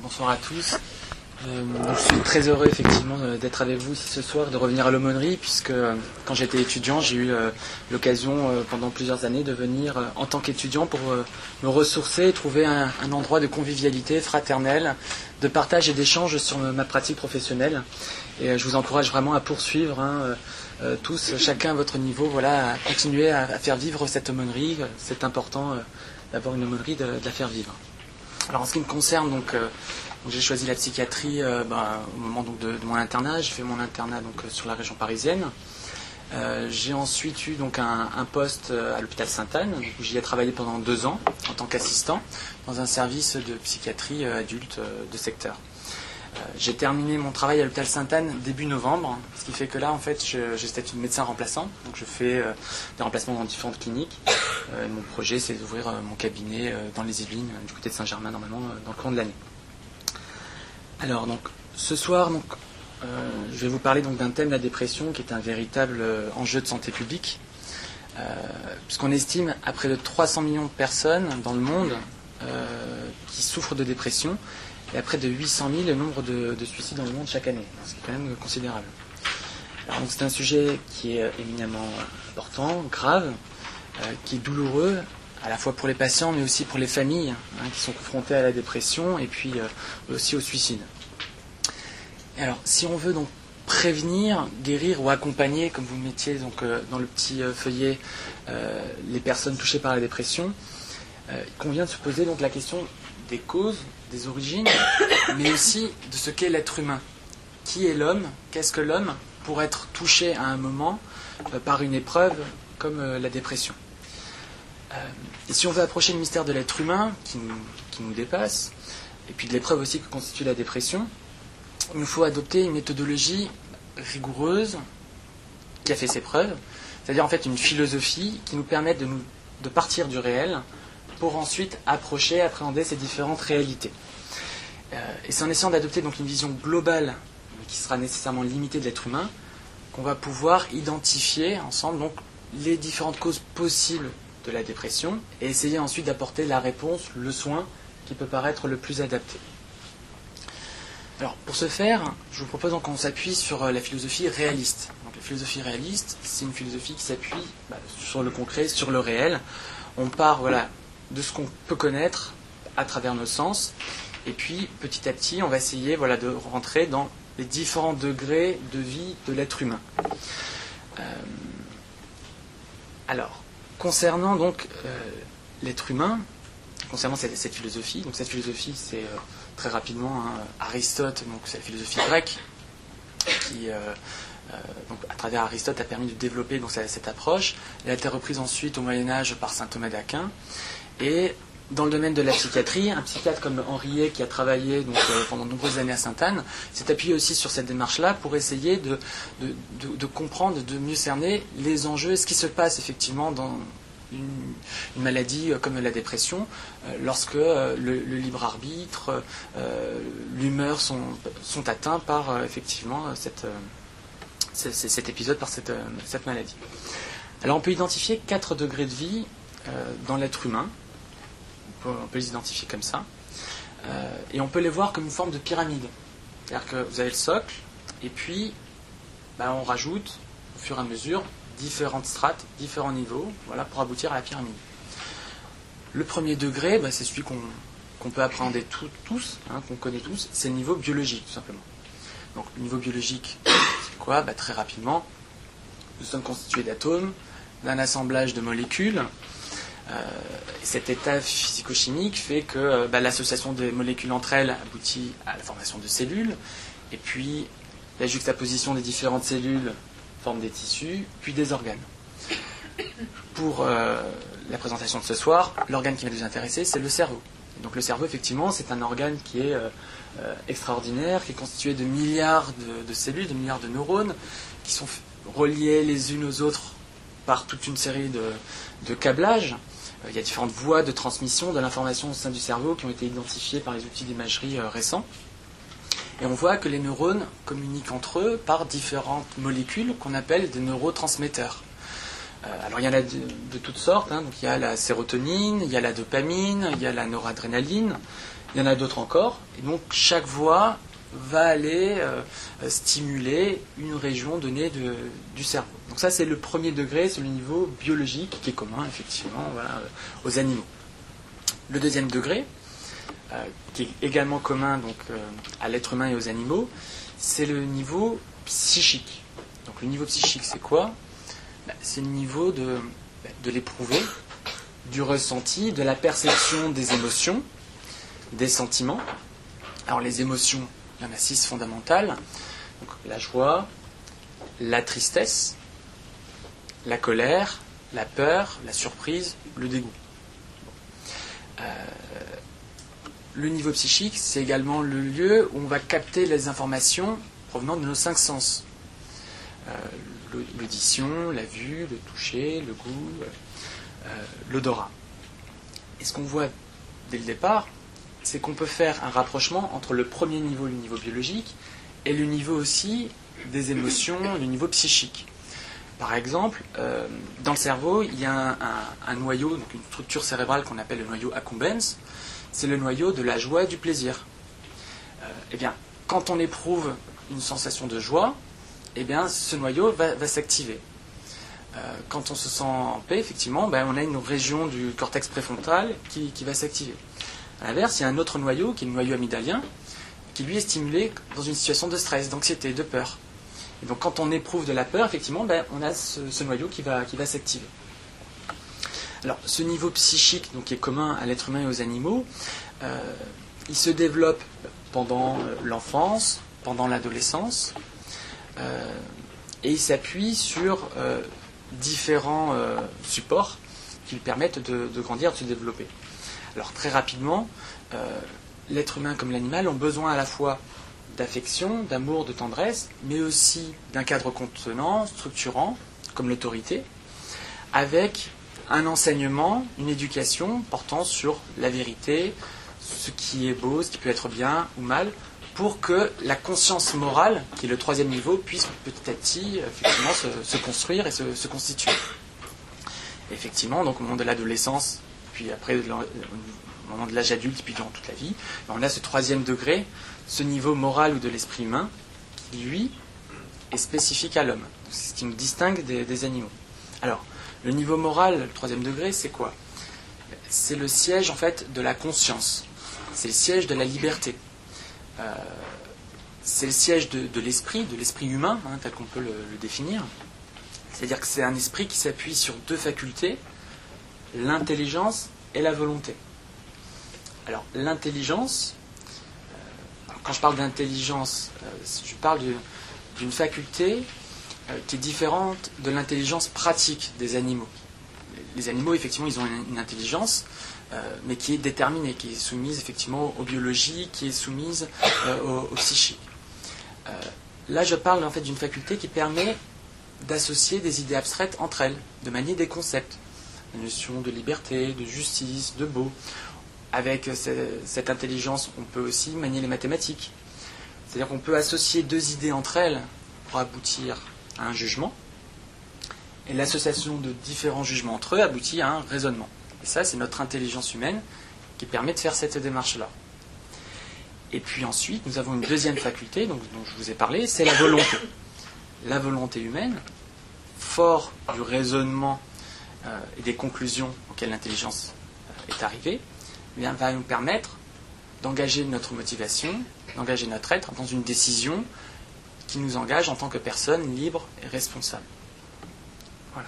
Bonsoir à tous. Je suis très heureux effectivement d'être avec vous ici ce soir, de revenir à l'aumônerie, puisque quand j'étais étudiant, j'ai eu l'occasion pendant plusieurs années de venir en tant qu'étudiant pour me ressourcer et trouver un endroit de convivialité fraternelle, de partage et d'échange sur ma pratique professionnelle. Et je vous encourage vraiment à poursuivre, tous, chacun à votre niveau, voilà, à continuer à faire vivre cette aumônerie. C'est important d'avoir une aumônerie, de la faire vivre. Alors en ce qui me concerne, donc j'ai choisi la psychiatrie au moment donc, de mon internat. J'ai fait mon internat donc, sur la région parisienne. J'ai ensuite eu donc, un poste à l'hôpital Sainte-Anne, où j'y ai travaillé pendant 2 ans en tant qu'assistant dans un service de psychiatrie adulte de secteur. J'ai terminé mon travail à l'hôpital Sainte-Anne début novembre, ce qui fait que là, en fait, j'ai statut de médecin remplaçant. Donc, je fais des remplacements dans différentes cliniques. Mon projet, c'est d'ouvrir mon cabinet dans les Yvelines, du côté de Saint-Germain, normalement, dans le courant de l'année. Alors, donc, ce soir, donc, je vais vous parler donc, d'un thème, la dépression, qui est un véritable enjeu de santé publique. Puisqu'on estime à près de 300 millions de personnes dans le monde qui souffrent de dépression. Et à près de 800 000 le nombre de suicides dans le monde chaque année, ce qui est quand même considérable. Alors, donc, c'est un sujet qui est éminemment important, grave, qui est douloureux, à la fois pour les patients, mais aussi pour les familles qui sont confrontées à la dépression et puis aussi au suicide. Et alors, si on veut donc prévenir, guérir ou accompagner, comme vous le mettiez donc, dans le petit feuillet, les personnes touchées par la dépression, il convient de se poser donc la question des causes, des origines, mais aussi de ce qu'est l'être humain. Qui est l'homme? Qu'est-ce que l'homme pour être touché à un moment par une épreuve comme la dépression? Et si on veut approcher le mystère de l'être humain, qui nous dépasse, et puis de l'épreuve aussi que constitue la dépression, il nous faut adopter une méthodologie rigoureuse qui a fait ses preuves, c'est-à-dire en fait une philosophie qui nous permet de partir du réel pour ensuite approcher, appréhender ces différentes réalités. Et c'est en essayant d'adopter donc une vision globale, qui sera nécessairement limitée de l'être humain, qu'on va pouvoir identifier ensemble donc, les différentes causes possibles de la dépression et essayer ensuite d'apporter la réponse, le soin qui peut paraître le plus adapté. Alors pour ce faire, je vous propose donc qu'on s'appuie sur la philosophie réaliste. Donc la philosophie réaliste, c'est une philosophie qui s'appuie sur le concret, sur le réel. On part de ce qu'on peut connaître à travers nos sens, et puis petit à petit on va essayer de rentrer dans les différents degrés de vie de l'être humain. Alors, concernant donc l'être humain, concernant cette philosophie, donc cette philosophie c'est très rapidement Aristote, donc c'est la philosophie grecque qui donc, à travers Aristote a permis de développer donc, cette approche. Elle a été reprise ensuite au Moyen-Âge par saint Thomas d'Aquin. Et dans le domaine de la psychiatrie, un psychiatre comme Henriet, qui a travaillé donc, pendant de nombreuses années à Sainte-Anne, s'est appuyé aussi sur cette démarche-là pour essayer de comprendre, de mieux cerner les enjeux et ce qui se passe effectivement dans une maladie comme la dépression, lorsque le libre arbitre, l'humeur sont atteints par effectivement cet épisode, par cette maladie. Alors on peut identifier 4 degrés de vie dans l'être humain. On peut les identifier comme ça. Et on peut les voir comme une forme de pyramide. C'est-à-dire que vous avez le socle, et puis on rajoute au fur et à mesure différentes strates, différents niveaux, pour aboutir à la pyramide. Le premier degré, c'est celui qu'on peut appréhender tous, qu'on connaît tous, c'est le niveau biologique, tout simplement. Donc le niveau biologique, c'est quoi? Très rapidement, nous sommes constitués d'atomes, d'un assemblage de molécules. Cet état physico-chimique fait que l'association des molécules entre elles aboutit à la formation de cellules, et puis la juxtaposition des différentes cellules forme des tissus, puis des organes. Pour la présentation de ce soir, l'organe qui va nous intéresser, c'est le cerveau. Et donc le cerveau, effectivement, c'est un organe qui est extraordinaire, qui est constitué de milliards de cellules, de milliards de neurones, qui sont reliés les unes aux autres par toute une série de câblages. Il y a différentes voies de transmission de l'information au sein du cerveau qui ont été identifiées par les outils d'imagerie récents. Et on voit que les neurones communiquent entre eux par différentes molécules qu'on appelle des neurotransmetteurs. Alors il y en a de toutes sortes, donc il y a la sérotonine, il y a la dopamine, il y a la noradrénaline, Il y en a d'autres encore, et donc chaque voie va aller stimuler une région donnée du cerveau. Donc ça, c'est le premier degré, c'est le niveau biologique qui est commun, effectivement, voilà, aux animaux. Le deuxième degré, qui est également commun donc, à l'être humain et aux animaux, c'est le niveau psychique. Donc le niveau psychique, c'est quoi ? C'est le niveau de l'éprouvé, du ressenti, de la perception des émotions, des sentiments. Alors les émotions, il y en a 6 fondamentales. Donc, la joie, la tristesse, la colère, la peur, la surprise, le dégoût. Le niveau psychique, c'est également le lieu où on va capter les informations provenant de nos 5 sens. L'audition, la vue, le toucher, le goût, l'odorat. Et ce qu'on voit dès le départ, c'est qu'on peut faire un rapprochement entre le premier niveau, le niveau biologique, et le niveau aussi des émotions, le niveau psychique. Par exemple, dans le cerveau, il y a un noyau, donc une structure cérébrale qu'on appelle le noyau accumbens. C'est le noyau de la joie et du plaisir. Eh bien, quand on éprouve une sensation de joie, eh bien, ce noyau va s'activer. Quand on se sent en paix, effectivement, on a une région du cortex préfrontal qui va s'activer. À l'inverse, il y a un autre noyau, qui est le noyau amygdalien, qui lui est stimulé dans une situation de stress, d'anxiété, de peur. Et donc quand on éprouve de la peur, effectivement, on a ce noyau qui va s'activer. Alors, ce niveau psychique, donc, qui est commun à l'être humain et aux animaux, il se développe pendant l'enfance, pendant l'adolescence, et il s'appuie sur différents supports qui lui permettent de grandir, de se développer. Alors très rapidement, l'être humain comme l'animal ont besoin à la fois d'affection, d'amour, de tendresse, mais aussi d'un cadre contenant, structurant, comme l'autorité, avec un enseignement, une éducation portant sur la vérité, ce qui est beau, ce qui peut être bien ou mal, pour que la conscience morale, qui est le troisième niveau, puisse petit à petit effectivement se construire et se constituer. Et effectivement, donc au moment de l'adolescence, puis après au moment de l'âge adulte, puis durant toute la vie, on a ce troisième degré, ce niveau moral ou de l'esprit humain, qui lui est spécifique à l'homme. C'est ce qui nous distingue des animaux. Alors, le niveau moral, le troisième degré, c'est quoi ? C'est le siège en fait de la conscience. C'est le siège de la liberté. C'est le siège de l'esprit humain, tel qu'on peut le définir. C'est-à-dire que c'est un esprit qui s'appuie sur 2 facultés, l'intelligence et la volonté. Alors, l'intelligence, quand je parle d'intelligence, je parle d'une faculté qui est différente de l'intelligence pratique des animaux. Les animaux, effectivement, ils ont une intelligence, mais qui est déterminée, qui est soumise, effectivement, aux biologies, qui est soumise au psychique. Là, je parle, en fait, d'une faculté qui permet d'associer des idées abstraites entre elles, de manier des concepts. La notion de liberté, de justice, de beau. Avec cette intelligence, on peut aussi manier les mathématiques. C'est-à-dire qu'on peut associer 2 idées entre elles pour aboutir à un jugement. Et l'association de différents jugements entre eux aboutit à un raisonnement. Et ça, c'est notre intelligence humaine qui permet de faire cette démarche-là. Et puis ensuite, nous avons une deuxième faculté, dont je vous ai parlé, c'est la volonté. La volonté humaine, fort du raisonnement et des conclusions auxquelles l'intelligence est arrivée, va nous permettre d'engager notre motivation, d'engager notre être dans une décision qui nous engage en tant que personne libre et responsable. Voilà.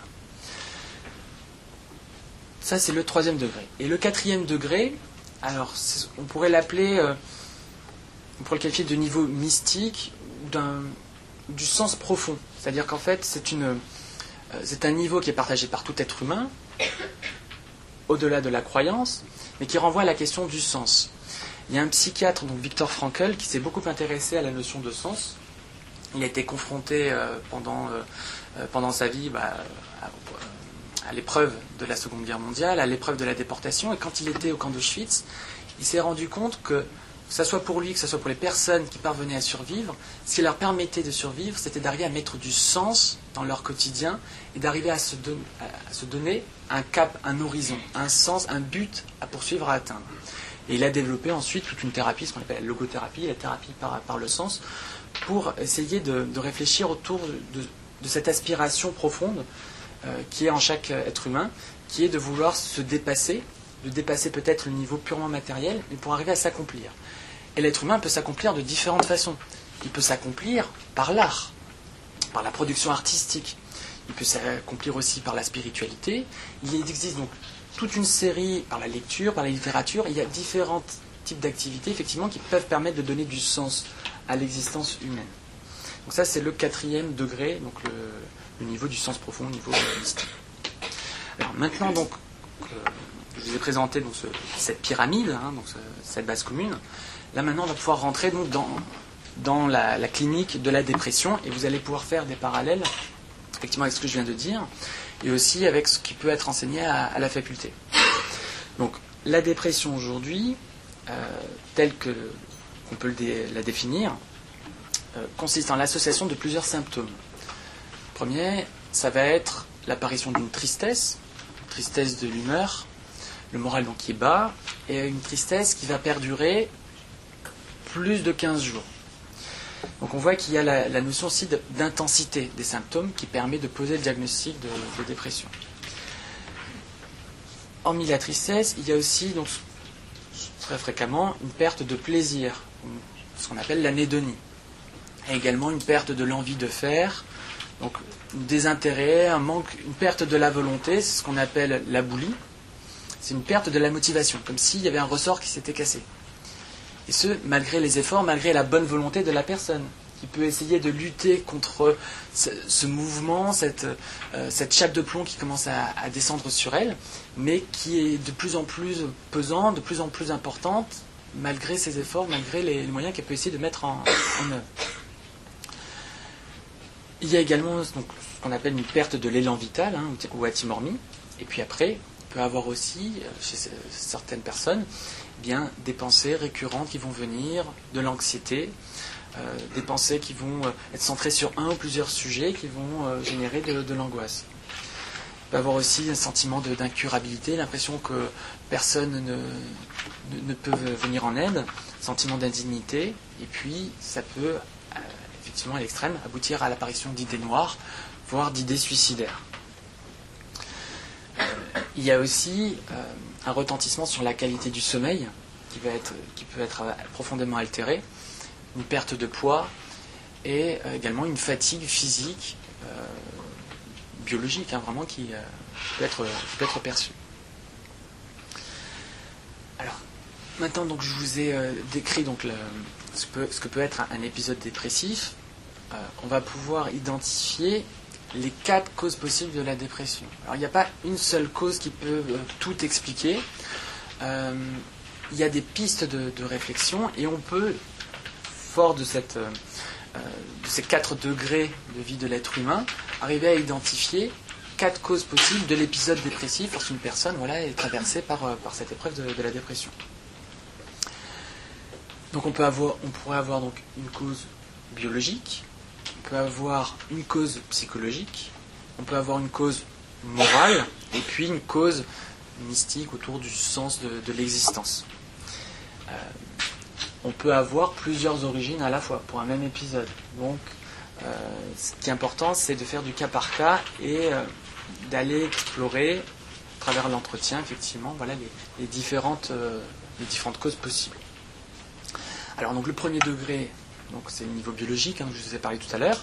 Ça, c'est le 3e degré. Et le 4e degré, alors, on pourrait l'appeler, on pourrait le qualifier de niveau mystique, du sens profond. C'est-à-dire qu'en fait, c'est un niveau qui est partagé par tout être humain, au-delà de la croyance, mais qui renvoie à la question du sens. Il y a un psychiatre, donc Viktor Frankl, qui s'est beaucoup intéressé à la notion de sens. Il a été confronté pendant sa vie à l'épreuve de la Seconde Guerre mondiale, à l'épreuve de la déportation, et quand il était au camp d'Auschwitz, il s'est rendu compte que ce soit pour lui, que ce soit pour les personnes qui parvenaient à survivre, ce qui leur permettait de survivre, c'était d'arriver à mettre du sens dans leur quotidien et d'arriver à se donner un cap, un horizon, un sens, un but à poursuivre, à atteindre. Et il a développé ensuite toute une thérapie, ce qu'on appelle la logothérapie, la thérapie par le sens, pour essayer de réfléchir autour de cette aspiration profonde qui est en chaque être humain, qui est de vouloir se dépasser, de dépasser peut-être le niveau purement matériel, mais pour arriver à s'accomplir. Et l'être humain peut s'accomplir de différentes façons. Il peut s'accomplir par l'art, par la production artistique. Il peut s'accomplir aussi par la spiritualité. Il existe donc toute une série, par la lecture, par la littérature, il y a différents types d'activités, effectivement, qui peuvent permettre de donner du sens à l'existence humaine. Donc ça, c'est le 4e degré, donc le niveau du sens profond, le niveau mystique. Alors maintenant, donc, je vous ai présenté donc, cette pyramide, donc cette base commune. Là, maintenant, on va pouvoir rentrer donc, dans la clinique de la dépression, et vous allez pouvoir faire des parallèles, effectivement, avec ce que je viens de dire, et aussi avec ce qui peut être enseigné à la faculté. Donc, la dépression aujourd'hui, telle qu'on peut la définir, consiste en l'association de plusieurs symptômes. Le premier, ça va être l'apparition d'une tristesse de l'humeur, le moral donc qui est bas, et une tristesse qui va perdurer plus de 15 jours. Donc on voit qu'il y a la notion aussi d'intensité des symptômes qui permet de poser le diagnostic de dépression. Hormis la tristesse, il y a aussi donc, très fréquemment une perte de plaisir, ce qu'on appelle l'anédonie. Et également une perte de l'envie de faire, donc un désintérêt, un manque, une perte de la volonté, c'est ce qu'on appelle la boulie. C'est une perte de la motivation, comme s'il y avait un ressort qui s'était cassé. Et ce, malgré les efforts, malgré la bonne volonté de la personne, qui peut essayer de lutter contre ce mouvement, cette chape de plomb qui commence à descendre sur elle, mais qui est de plus en plus pesante, de plus en plus importante, malgré ses efforts, malgré les moyens qu'elle peut essayer de mettre en œuvre. Il y a également donc, ce qu'on appelle une perte de l'élan vital, ou athymormie. Et puis après, on peut avoir aussi, chez certaines personnes, bien, des pensées récurrentes qui vont venir, de l'anxiété, des pensées qui vont être centrées sur un ou plusieurs sujets qui vont générer de l'angoisse. On peut avoir aussi un sentiment d'incurabilité, l'impression que personne ne peut venir en aide, sentiment d'indignité, et puis ça peut, effectivement à l'extrême, aboutir à l'apparition d'idées noires, voire d'idées suicidaires. Il y a aussi un retentissement sur la qualité du sommeil qui peut être profondément altéré, une perte de poids et également une fatigue physique, biologique, vraiment qui peut être perçue. Alors, maintenant donc je vous ai décrit donc ce que peut être un épisode dépressif. On va pouvoir identifier les 4 causes possibles de la dépression. Alors il n'y a pas une seule cause qui peut tout expliquer. Il y a des pistes de réflexion et on peut, fort de ces 4 degrés de vie de l'être humain, arriver à identifier 4 causes possibles de l'épisode dépressif lorsqu'une personne est traversée par cette épreuve de la dépression. Donc on pourrait avoir donc une cause biologique, on peut avoir une cause psychologique, on peut avoir une cause morale, et puis une cause mystique autour du sens de l'existence. On peut avoir plusieurs origines à la fois pour un même épisode. Donc, ce qui est important, c'est de faire du cas par cas et d'aller explorer, à travers l'entretien, effectivement, les différentes causes possibles. Alors, donc, le premier degré, donc, c'est le niveau biologique, je vous ai parlé tout à l'heure.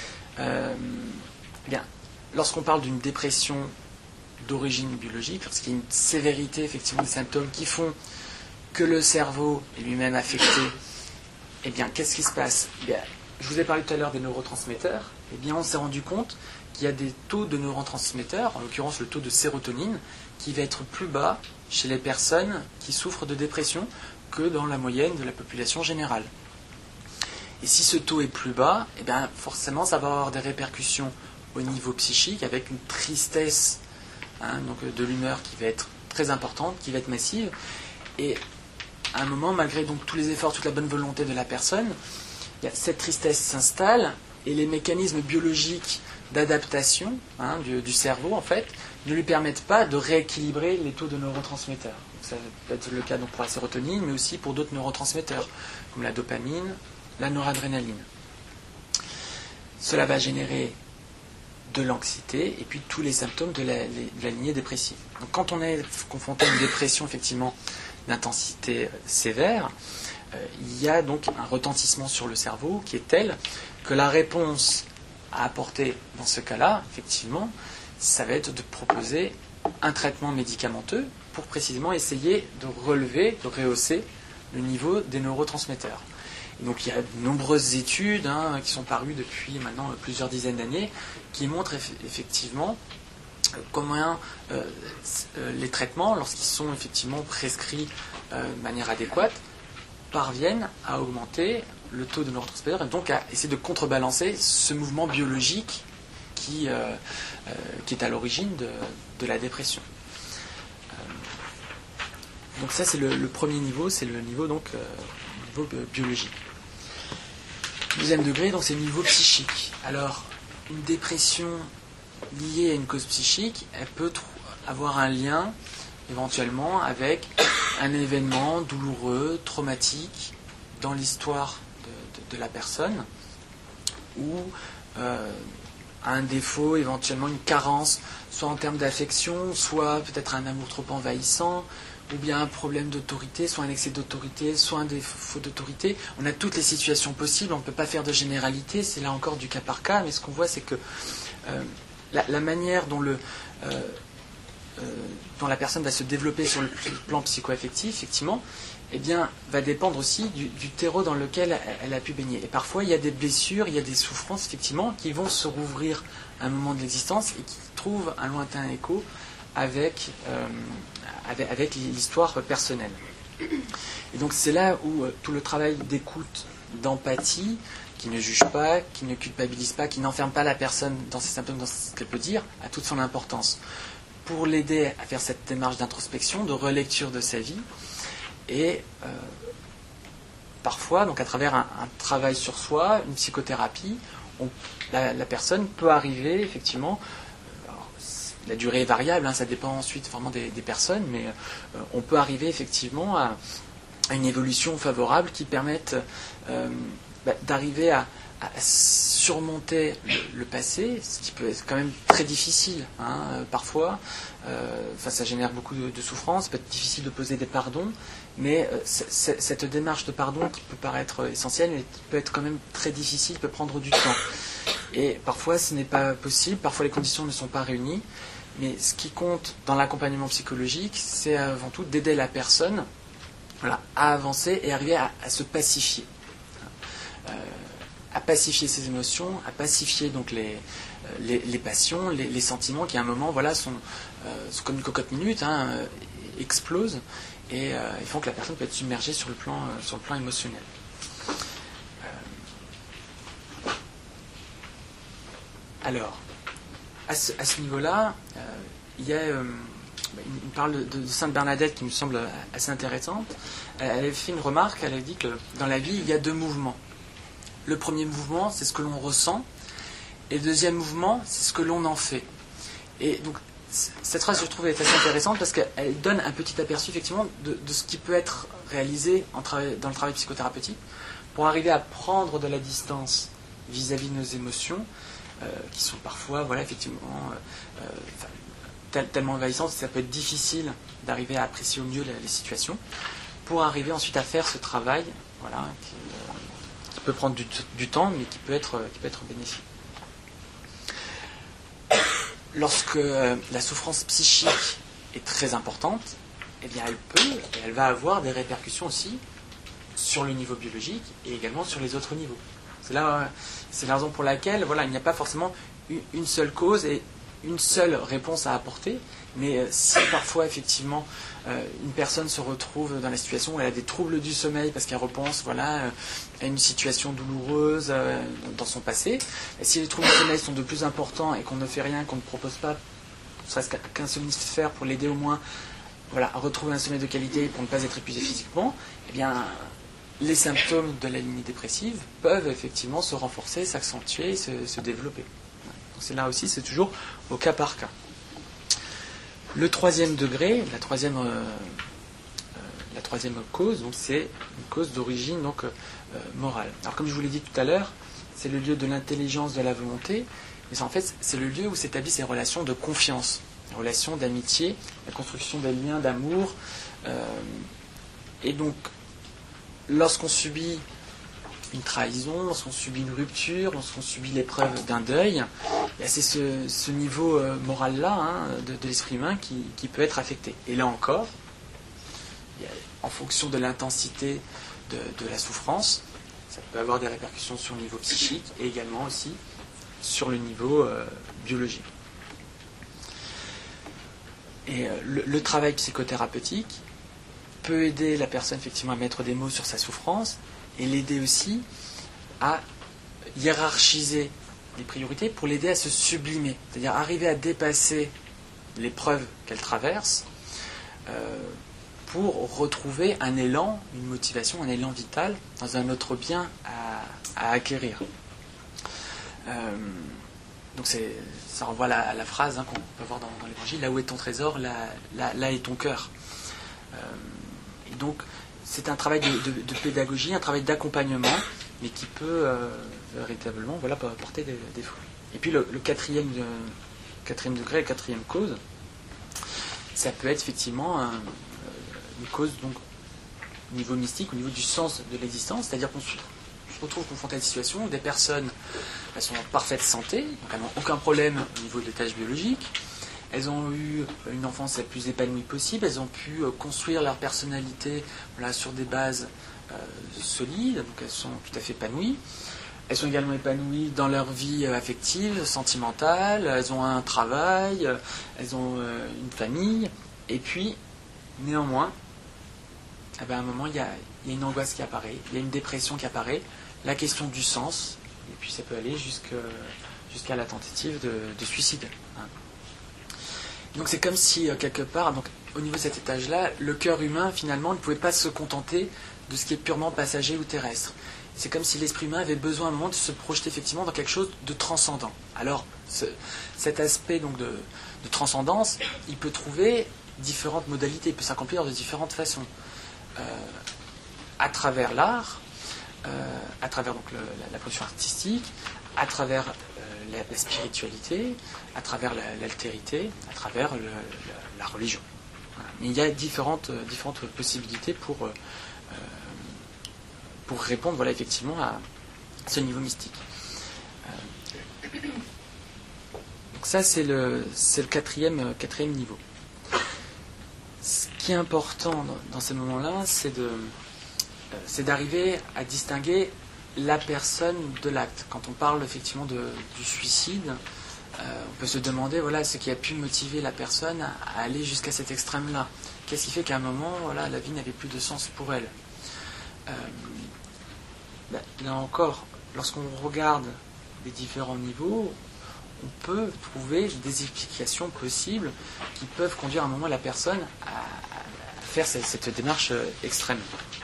Lorsqu'on parle d'une dépression d'origine biologique, lorsqu'il y a une sévérité, effectivement, des symptômes qui font que le cerveau est lui-même affecté, qu'est-ce qui se passe ? Je vous ai parlé tout à l'heure des neurotransmetteurs. On s'est rendu compte qu'il y a des taux de neurotransmetteurs, en l'occurrence le taux de sérotonine, qui va être plus bas chez les personnes qui souffrent de dépression que dans la moyenne de la population générale. Et si ce taux est plus bas, forcément ça va avoir des répercussions au niveau psychique, avec une tristesse donc de l'humeur qui va être très importante, qui va être massive. Et à un moment, malgré donc tous les efforts, toute la bonne volonté de la personne, cette tristesse s'installe et les mécanismes biologiques d'adaptation du cerveau, en fait, ne lui permettent pas de rééquilibrer les taux de neurotransmetteurs. Ça peut être le cas donc pour la sérotonine, mais aussi pour d'autres neurotransmetteurs, comme la dopamine, la noradrénaline. Cela va générer de l'anxiété et puis tous les symptômes de la lignée dépressive. Donc quand on est confronté à une dépression effectivement d'intensité sévère, il y a donc un retentissement sur le cerveau qui est tel que la réponse à apporter dans ce cas-là, effectivement, ça va être de proposer un traitement médicamenteux pour précisément essayer de relever, de rehausser le niveau des neurotransmetteurs. Et donc il y a de nombreuses études qui sont parues depuis maintenant plusieurs dizaines d'années qui montrent effectivement comment les traitements, lorsqu'ils sont effectivement prescrits de manière adéquate, parviennent à augmenter le taux de neurotransmetteurs et donc à essayer de contrebalancer ce mouvement biologique qui est à l'origine de la dépression. Donc ça c'est le premier niveau, c'est le niveau donc niveau biologique. Deuxième degré, donc c'est le niveau psychique. Alors une dépression liée à une cause psychique, elle peut avoir un lien éventuellement avec un événement douloureux, traumatique dans l'histoire de la personne, ou un défaut, éventuellement une carence, soit en termes d'affection, soit peut-être un amour trop envahissant, ou bien un problème d'autorité, soit un excès d'autorité, soit un défaut d'autorité. On a toutes les situations possibles, on ne peut pas faire de généralité, c'est là encore du cas par cas, mais ce qu'on voit c'est que la manière dont la personne va se développer sur le plan psycho-affectif, effectivement, eh bien, va dépendre aussi du terreau dans lequel elle a pu baigner. Et parfois, il y a des blessures, il y a des souffrances, effectivement, qui vont se rouvrir à un moment de l'existence et qui trouvent un lointain écho avec l'histoire personnelle. Et donc, c'est là où tout le travail d'écoute, d'empathie, qui ne juge pas, qui ne culpabilise pas, qui n'enferme pas la personne dans ses symptômes, dans ce qu'elle peut dire, a toute son importance. Pour l'aider à faire cette démarche d'introspection, de relecture de sa vie, et parfois, donc à travers un travail sur soi, une psychothérapie, la personne peut arriver effectivement, alors, la durée est variable, ça dépend ensuite vraiment des personnes, mais on peut arriver effectivement à une évolution favorable qui permette d'arriver à surmonter le passé, ce qui peut être quand même très difficile parfois. Ça génère beaucoup de souffrance, ça peut être difficile de poser des pardons, mais cette démarche de pardon qui peut paraître essentielle, mais peut être quand même très difficile, peut prendre du temps. Et parfois ce n'est pas possible, parfois les conditions ne sont pas réunies, mais ce qui compte dans l'accompagnement psychologique, c'est avant tout d'aider la personne à avancer et arriver à se pacifier. À pacifier ses émotions, à pacifier donc les passions, les sentiments qui à un moment sont comme une cocotte minute, explosent et ils font que la personne peut être submergée sur le plan émotionnel. Alors, à ce niveau-là, il y a une parole de Sainte Bernadette qui me semble assez intéressante. Elle avait fait une remarque, elle a dit que dans la vie, il y a deux mouvements. Le premier mouvement, c'est ce que l'on ressent, et le deuxième mouvement, c'est ce que l'on en fait. Et donc, cette phrase, je trouve, est assez intéressante parce qu'elle donne un petit aperçu, effectivement, de ce qui peut être réalisé dans le travail psychothérapeutique pour arriver à prendre de la distance vis-à-vis de nos émotions, qui sont parfois, effectivement, tellement envahissantes que ça peut être difficile d'arriver à apprécier au mieux les situations, pour arriver ensuite à faire ce travail, qui peut prendre du temps, mais qui peut être bénéfique. Lorsque la souffrance psychique est très importante, eh bien elle va avoir des répercussions aussi sur le niveau biologique et également sur les autres niveaux. C'est la raison pour laquelle il n'y a pas forcément une seule cause et une seule réponse à apporter, mais si parfois effectivement une personne se retrouve dans la situation où elle a des troubles du sommeil parce qu'elle repense à une situation douloureuse dans son passé, et si les troubles du sommeil sont de plus importants et qu'on ne fait rien, qu'on ne propose pas serait-ce qu'un somnifère pour l'aider au moins à retrouver un sommeil de qualité pour ne pas être épuisé physiquement, eh bien les symptômes de la lignée dépressive peuvent effectivement se renforcer, s'accentuer, se développer. Donc c'est là aussi, c'est toujours au cas par cas. Le troisième degré, la troisième cause, donc c'est une cause d'origine morale. Alors comme je vous l'ai dit tout à l'heure, c'est le lieu de l'intelligence, de la volonté, mais en fait c'est le lieu où s'établissent ces relations de confiance, les relations d'amitié, la construction des liens d'amour. Et donc, lorsqu'on subit une trahison, lorsqu'on subit une rupture, lorsqu'on subit l'épreuve d'un deuil, c'est ce niveau moral-là de l'esprit humain qui peut être affecté. Et là encore, en fonction de l'intensité de la souffrance, ça peut avoir des répercussions sur le niveau psychique et également aussi sur le niveau biologique. Et le travail psychothérapeutique peut aider la personne effectivement à mettre des mots sur sa souffrance et l'aider aussi à hiérarchiser les priorités pour l'aider à se sublimer, c'est-à-dire arriver à dépasser l'épreuve qu'elle traverse pour retrouver un élan, une motivation, un élan vital dans un autre bien à acquérir. Donc ça renvoie à la phrase qu'on peut voir dans l'Évangile, là où est ton trésor, là est ton cœur. Et donc c'est un travail de pédagogie, un travail d'accompagnement, mais qui peut véritablement porter des fruits. Et puis le quatrième degré, la quatrième cause, ça peut être effectivement une cause donc, au niveau mystique, au niveau du sens de l'existence, c'est-à-dire qu'on se retrouve confronté à des situations où des personnes sont en parfaite santé, donc elles n'ont aucun problème au niveau des tâches biologiques, elles ont eu une enfance la plus épanouie possible, elles ont pu construire leur personnalité sur des bases solides, donc elles sont tout à fait épanouies. Elles sont également épanouies dans leur vie affective, sentimentale, elles ont un travail, elles ont une famille, et puis, néanmoins, à un moment, il y a une angoisse qui apparaît, il y a une dépression qui apparaît, la question du sens, et puis ça peut aller jusqu'à la tentative de suicide. Donc c'est comme si, quelque part, donc, au niveau de cet étage-là, le cœur humain, finalement, ne pouvait pas se contenter de ce qui est purement passager ou terrestre. C'est comme si l'esprit humain avait besoin à un moment de se projeter effectivement dans quelque chose de transcendant. Alors, cet aspect donc, de transcendance, il peut trouver différentes modalités, il peut s'accomplir de différentes façons. À travers l'art, à travers donc, la production artistique, à travers la spiritualité, à travers l'altérité, à travers la religion. Voilà. Mais il y a différentes possibilités pour répondre effectivement à ce niveau mystique. Donc ça, c'est le quatrième niveau. Ce qui est important dans ces moments-là, c'est d'arriver à distinguer la personne de l'acte. Quand on parle effectivement du suicide, on peut se demander ce qui a pu motiver la personne à aller jusqu'à cet extrême-là. Qu'est-ce qui fait qu'à un moment, la vie n'avait plus de sens pour elle. Là encore, lorsqu'on regarde les différents niveaux, on peut trouver des explications possibles qui peuvent conduire à un moment la personne à faire cette démarche extrême.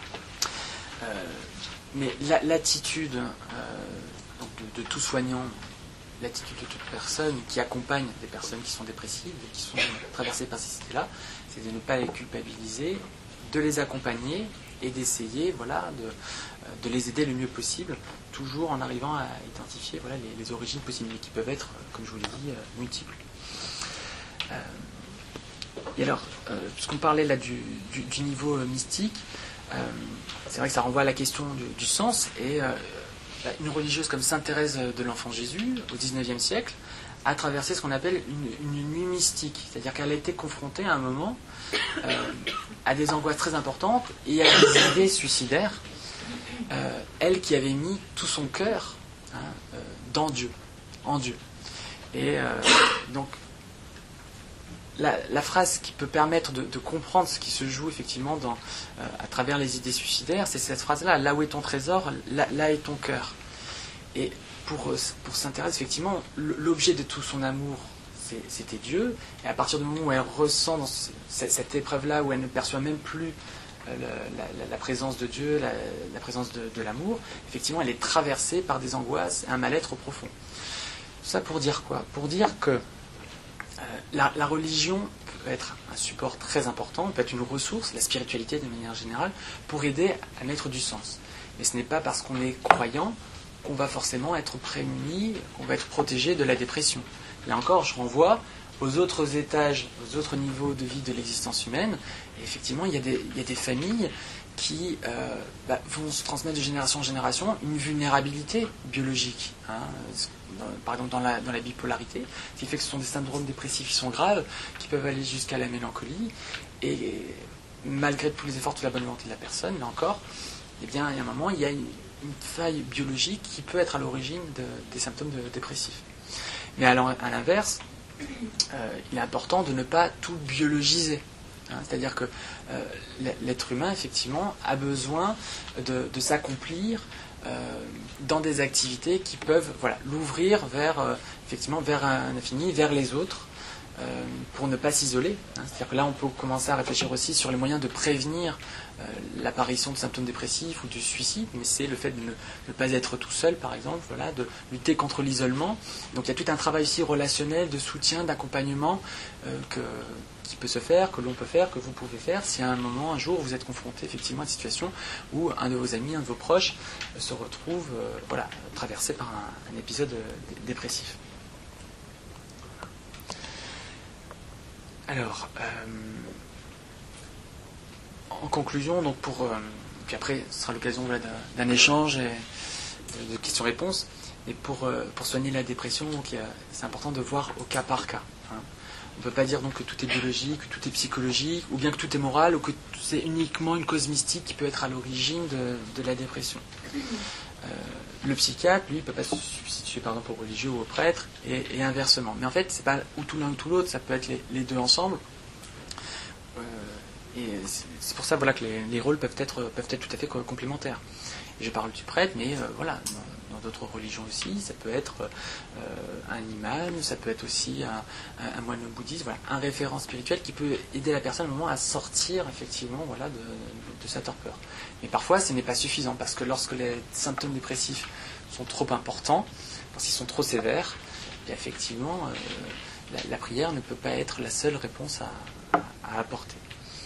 Mais l'attitude de tout soignant, l'attitude de toute personne qui accompagne des personnes qui sont dépressives, qui sont traversées par ces idées-là, c'est de ne pas les culpabiliser, de les accompagner et d'essayer de les aider le mieux possible, toujours en arrivant à identifier les origines possibles, mais qui peuvent être, comme je vous l'ai dit, multiples. Et alors, puisqu'on parlait là du niveau mystique, c'est vrai que ça renvoie à la question du sens, et une religieuse comme Sainte Thérèse de l'Enfant Jésus, au XIXe siècle, a traversé ce qu'on appelle une nuit mystique, c'est-à-dire qu'elle a été confrontée à un moment à des angoisses très importantes et à des idées suicidaires, elle qui avait mis tout son cœur dans Dieu, en Dieu. Et donc, la phrase qui peut permettre de comprendre ce qui se joue effectivement à travers les idées suicidaires, c'est cette phrase-là, là où est ton trésor, là est ton cœur. Et pour Sainte Thérèse, effectivement, l'objet de tout son amour, c'était Dieu, et à partir du moment où elle ressent dans cette épreuve-là, où elle ne perçoit même plus la présence de Dieu, la présence de l'amour, effectivement, elle est traversée par des angoisses, un mal-être profond. Ça pour dire quoi ? Pour dire que la religion peut être un support très important, peut être une ressource, la spiritualité de manière générale, pour aider à mettre du sens. Mais ce n'est pas parce qu'on est croyant qu'on va forcément être prémuni, qu'on va être protégé de la dépression. Là encore, je renvoie aux autres étages, aux autres niveaux de vie de l'existence humaine. Et effectivement, il y a des familles qui vont se transmettre de génération en génération une vulnérabilité biologique. Par exemple, dans la bipolarité, ce qui fait que ce sont des syndromes dépressifs qui sont graves, qui peuvent aller jusqu'à la mélancolie. Et malgré tous les efforts, toute la bonne volonté de la personne, là encore, eh bien, il y a un moment, il y a une faille biologique qui peut être à l'origine des symptômes dépressifs. Mais à l'inverse, il est important de ne pas tout biologiser. C'est-à-dire que l'être humain, effectivement, a besoin de s'accomplir dans des activités qui peuvent l'ouvrir vers un infini, vers les autres, pour ne pas s'isoler. C'est-à-dire que là, on peut commencer à réfléchir aussi sur les moyens de prévenir l'apparition de symptômes dépressifs ou du suicide, mais c'est le fait de ne pas être tout seul, par exemple, de lutter contre l'isolement. Donc il y a tout un travail aussi relationnel, de soutien, d'accompagnement qui peut se faire, que l'on peut faire, que vous pouvez faire, si à un moment, un jour, vous êtes confronté effectivement à une situation où un de vos amis, un de vos proches se retrouve traversé par un épisode dépressif. Alors, en conclusion, donc puis après, ce sera l'occasion d'un échange et de questions-réponses. Et pour soigner la dépression, c'est important de voir au cas par cas. On ne peut pas dire donc que tout est biologique, que tout est psychologique, ou bien que tout est moral, ou que c'est uniquement une cause mystique qui peut être à l'origine de la dépression. Le psychiatre, lui, ne peut pas se substituer par exemple au religieux ou au prêtre, et inversement. Mais en fait, c'est pas ou tout l'un ou tout l'autre, ça peut être les deux ensemble. Et c'est pour ça que les rôles peuvent être tout à fait complémentaires. Et je parle du prêtre, mais dans d'autres religions aussi, ça peut être un imam, ça peut être aussi un moine bouddhiste, un référent spirituel qui peut aider la personne à un moment à sortir effectivement de sa torpeur. Mais parfois, ce n'est pas suffisant, parce que lorsque les symptômes dépressifs sont trop importants, parce qu'ils sont trop sévères, bien effectivement, la prière ne peut pas être la seule réponse à apporter.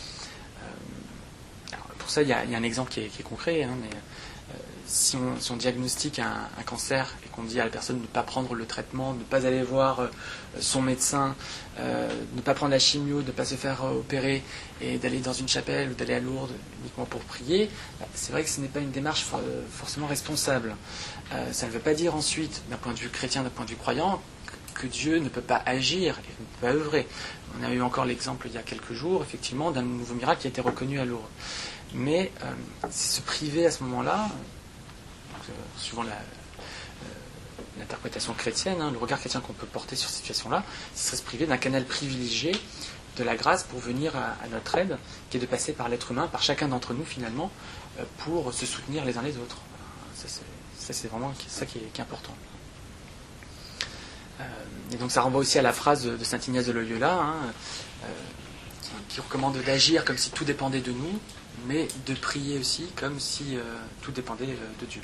Pour ça, il y a un exemple qui est concret, mais si on diagnostique un cancer et qu'on dit à la personne de ne pas prendre le traitement, de ne pas aller voir son médecin, de ne pas prendre la chimio, de ne pas se faire opérer et d'aller dans une chapelle ou d'aller à Lourdes uniquement pour prier, c'est vrai que ce n'est pas une démarche forcément responsable. Ça ne veut pas dire ensuite, d'un point de vue chrétien, d'un point de vue croyant, que Dieu ne peut pas agir et ne peut pas œuvrer. On a eu encore l'exemple il y a quelques jours, effectivement, d'un nouveau miracle qui a été reconnu à Lourdes. Mais c'est se priver à ce moment-là, suivant l'interprétation chrétienne, le regard chrétien qu'on peut porter sur cette situation-là, ce serait se priver d'un canal privilégié de la grâce pour venir à notre aide, qui est de passer par l'être humain, par chacun d'entre nous finalement, pour se soutenir les uns les autres. Ça c'est vraiment ça qui est important. Et donc ça renvoie aussi à la phrase de saint Ignace de Loyola, qui recommande d'agir comme si tout dépendait de nous, mais de prier aussi comme si tout dépendait de Dieu.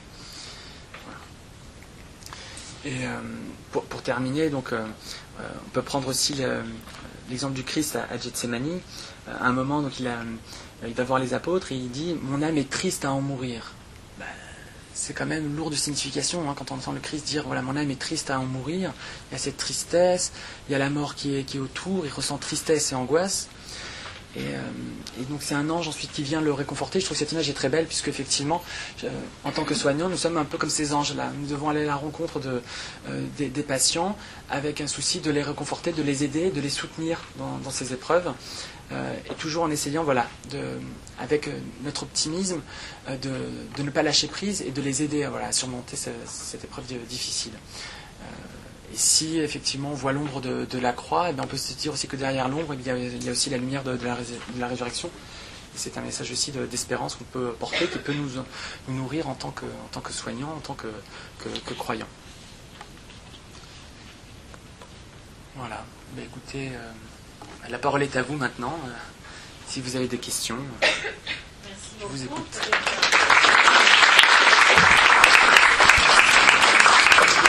Voilà. Et pour terminer, donc, on peut prendre aussi l'exemple du Christ à Gethsémani. À un moment, donc, il va voir les apôtres et il dit « Mon âme est triste à en mourir ». C'est quand même lourd de signification quand on entend le Christ dire « Voilà, mon âme est triste à en mourir ». Il y a cette tristesse, il y a la mort qui est autour, il ressent tristesse et angoisse. Et donc c'est un ange ensuite qui vient le réconforter. Je trouve que cette image est très belle, puisque effectivement, en tant que soignant, nous sommes un peu comme ces anges-là. Nous devons aller à la rencontre des patients avec un souci de les réconforter, de les aider, de les soutenir dans ces épreuves, et toujours en essayant, avec notre optimisme, de ne pas lâcher prise et de les aider à surmonter cette épreuve difficile. Et si effectivement on voit l'ombre de la croix, on peut se dire aussi que derrière l'ombre, il y a aussi la lumière de la résurrection. Et c'est un message aussi d'espérance qu'on peut porter, qui peut nous nourrir en tant que soignant, en tant que croyant. Voilà. Écoutez, la parole est à vous maintenant. Si vous avez des questions, je vous écoute.